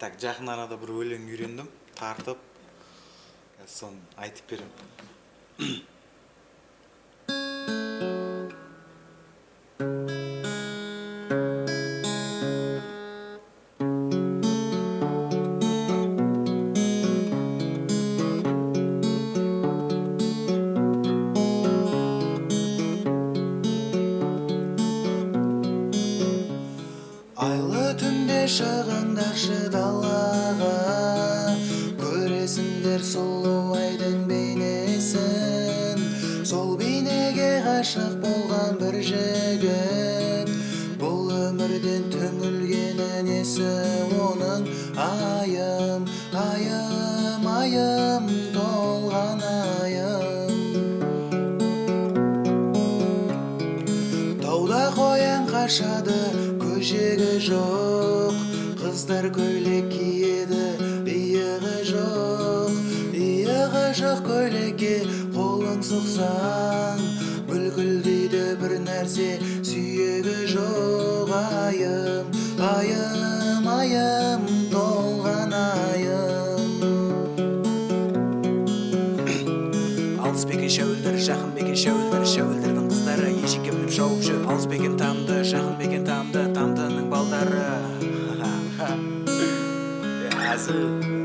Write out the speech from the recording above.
Так, жақын арада бір өлең үйрендім, тартып, соны айтып берем. Айлы түнде шығыңдаршы далаға, көресіңдер сұлу айдың бейнесін. Сол бейнеге ғашық болған бір жігіт, бұл өмірден түңілгені несі оның? Айым, айым, айым, толған айым. Тауда қоян қашады, көжегі жоқ, қыздар көйлек киеді, иығы жоқ. Иығы жоқ көйлекке қолың сұқсаң, бүлкілдейді бір нәрсе, сүйегі жоқ. Айым, айым, айым, толған айым. Алыс бекен шәуілдір, жақын бекен шәуілдір, шәуілдірдің қыздары ешекке мініп шауып жүр. Алыс бекен тамды, жақын бекен тамды, тамдының балдары. Әзіл.